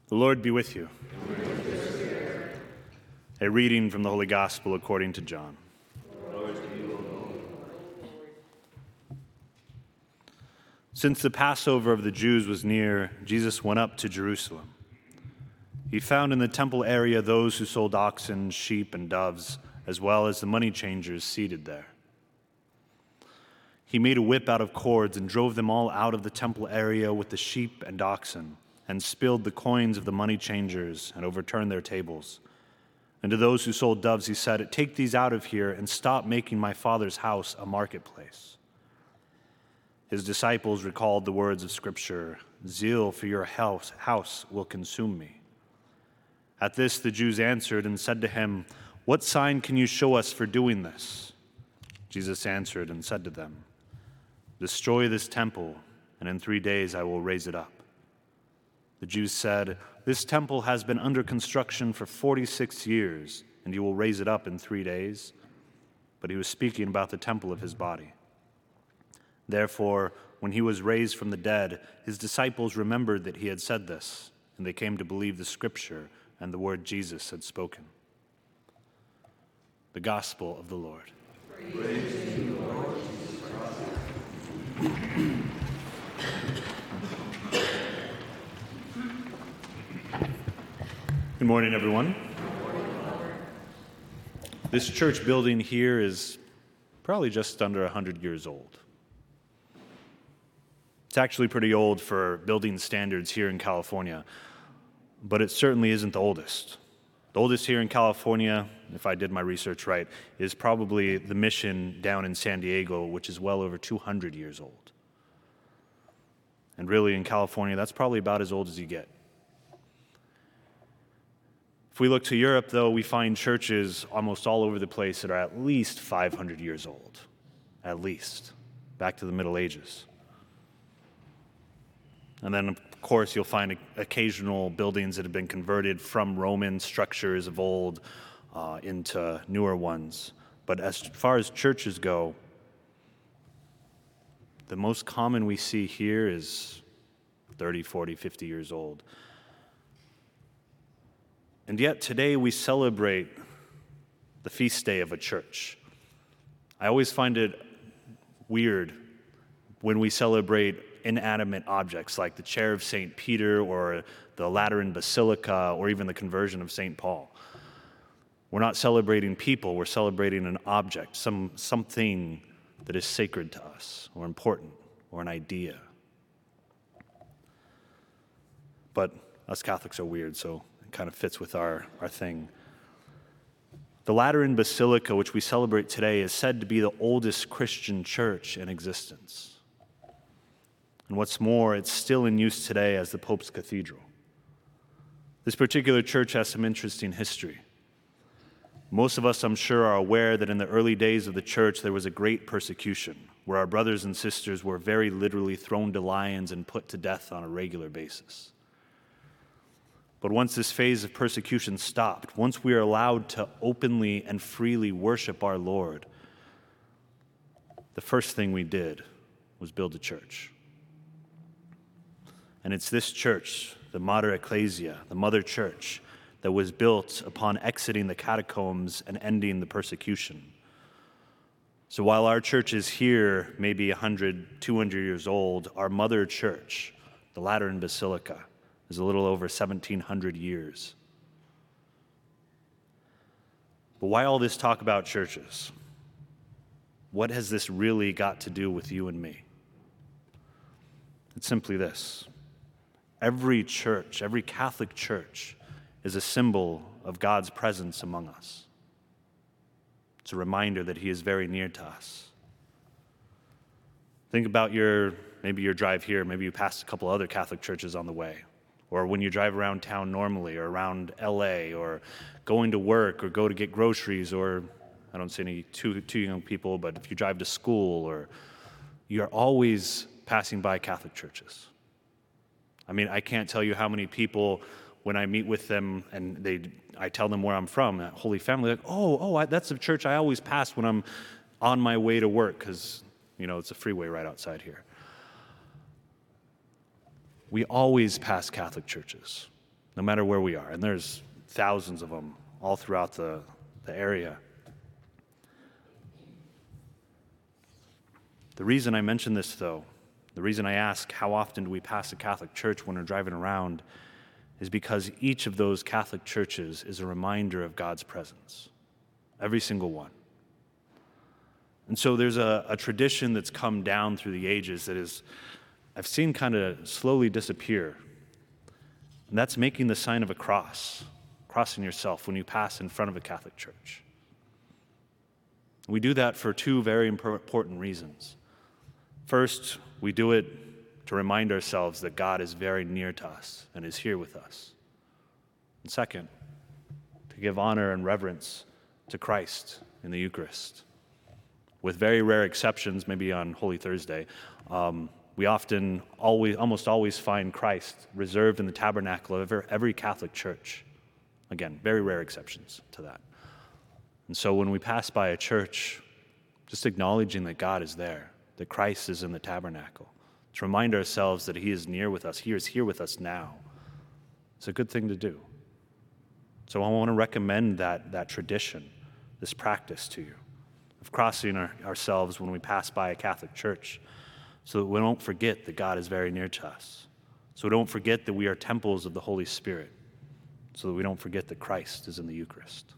The Lord be with you. A reading from the Holy Gospel according to John. Since the Passover of the Jews was near, Jesus went up to Jerusalem. He found in the temple area those who sold oxen, sheep, and doves, as well as the money changers seated there. He made a whip out of cords and drove them all out of the temple area with the sheep and oxen, and spilled the coins of the money changers and overturned their tables. And to those who sold doves he said, "Take these out of here and stop making my Father's house a marketplace." His disciples recalled the words of Scripture, "Zeal for your house will consume me." At this the Jews answered and said to him, "What sign can you show us for doing this?" Jesus answered and said to them, "Destroy this temple, and in 3 days I will raise it up." The Jews said, "This temple has been under construction for 46 years, and you will raise it up in 3 days?" But he was speaking about the temple of his body. Therefore, when he was raised from the dead, his disciples remembered that he had said this, and they came to believe the Scripture and the word Jesus had spoken. The Gospel of the Lord. Praise to you, Lord Jesus Christ. Good morning, everyone. This church building here is probably just under 100 years old. It's actually pretty old for building standards here in California, but it certainly isn't the oldest. The oldest here in California, if I did my research right, is probably the Mission down in San Diego, which is well over 200 years old. And really, in California, that's probably about as old as you get. If we look to Europe, though, we find churches almost all over the place that are at least 500 years old, at least, back to the Middle Ages. And then, of course, you'll find occasional buildings that have been converted from Roman structures of old into newer ones. But as far as churches go, the most common we see here is 30, 40, 50 years old. And yet today we celebrate the feast day of a church. I always find it weird when we celebrate inanimate objects like the chair of St. Peter or the Lateran Basilica or even the conversion of St. Paul. We're not celebrating people, we're celebrating an object, something that is sacred to us or important or an idea. But us Catholics are weird, so it kind of fits with our thing. The Lateran Basilica, which we celebrate today, is said to be the oldest Christian church in existence. And what's more, it's still in use today as the Pope's Cathedral. This particular church has some interesting history. Most of us, I'm sure, are aware that in the early days of the church, there was a great persecution where our brothers and sisters were very literally thrown to lions and put to death on a regular basis. But once this phase of persecution stopped, once we are allowed to openly and freely worship our Lord, the first thing we did was build a church. And it's this church, the Mater Ecclesia, the Mother Church, that was built upon exiting the catacombs and ending the persecution. So while our church is here, maybe 100, 200 years old, our mother church, the Lateran Basilica, is a little over 1,700 years. But why all this talk about churches? What has this really got to do with you and me? It's simply this. Every church, every Catholic church, is a symbol of God's presence among us. It's a reminder that He is very near to us. Think about maybe your drive here, maybe you passed a couple other Catholic churches on the way, or when you drive around town normally, or around LA, or going to work, or go to get groceries, or I don't see any too young people, but if you drive to school, or you're always passing by Catholic churches. I mean, I can't tell you how many people, when I meet with them and I tell them where I'm from, that Holy Family, like, that's a church I always pass when I'm on my way to work, because, it's a freeway right outside here. We always pass Catholic churches. no matter where we are. And there's thousands of them all throughout the area. The reason I mention this, though, the reason I ask how often do we pass a Catholic church when we're driving around, is because each of those Catholic churches is a reminder of God's presence. Every single one. And so there's a tradition that's come down through the ages that is, I've seen kind of slowly disappear. And that's making the sign of a cross, crossing yourself when you pass in front of a Catholic church. We do that for two very important reasons. First, we do it to remind ourselves that God is very near to us and is here with us. And second, to give honor and reverence to Christ in the Eucharist. With very rare exceptions, maybe on Holy Thursday, we almost always find Christ reserved in the tabernacle of every Catholic church. Again, very rare exceptions to that. And so when we pass by a church, just acknowledging that God is there, that Christ is in the tabernacle, to remind ourselves that he is near with us, he is here with us now. It's a good thing to do. So I want to recommend that tradition, this practice to you, of crossing ourselves when we pass by a Catholic church, so that we don't forget that God is very near to us, so we don't forget that we are temples of the Holy Spirit, so that we don't forget that Christ is in the Eucharist.